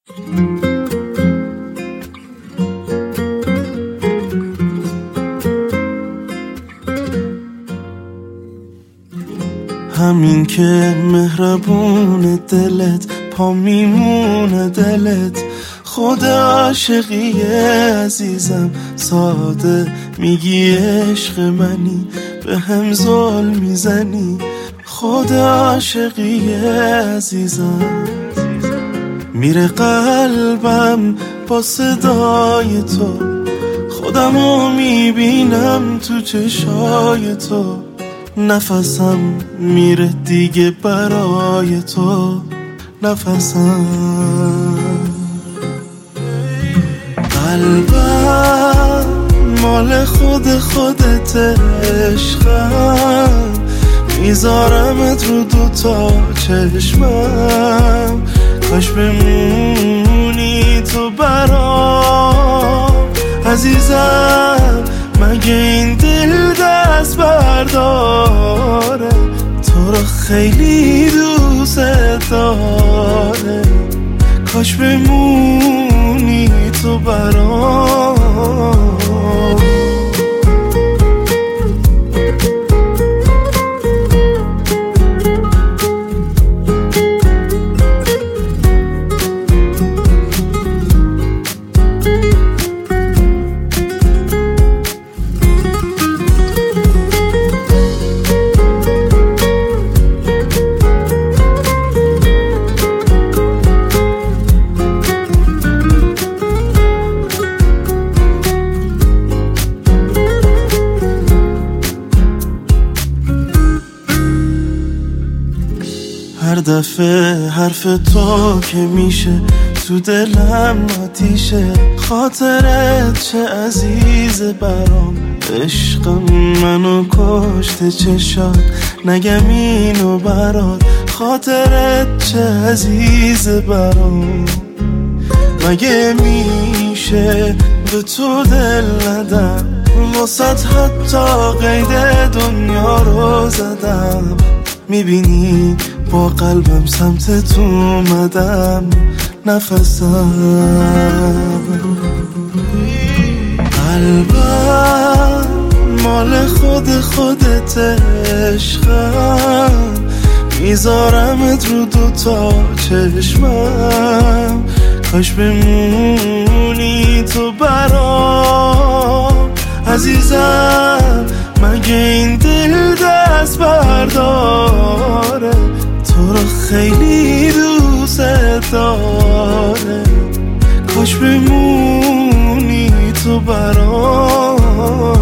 همین که مهربون دلت، پا میمونه دلت، خود عاشقی عزیزم، ساده میگی عشق منی، به هم ظلم میزنی، خود عاشقی عزیزم. میره قلبم با صدای تو، خودمو میبینم تو چشای تو، نفسم میره دیگه برای تو، نفسم. قلبم مال خودت عشقم، میذارمت رو دوتا چشمم، کاش بمونی تو برام عزیزم. مگه این دل دست برداره، تو رو خیلی دوست داره، کاش بمونی تو برام. هر دفعه حرف تو که میشه تو دلم آتیشه، خاطرت چه عزیز برام، عشقم منو کشته چشات، نگم اینو برات، خاطرت چه عزیز برام. مگه میشه به تو دل ندم، واسط حتی قید دنیا رو زدم، میبینی با قلبم سمت تو اومدم، نفسم. قلبم مال خودت عشقم، میذارمت رو دوتا چشمم، کاش بمونی تو برام عزیزم. مگه این دل دست برداره، تو رو خیلی دوست داره، کاش بمونی تو برام.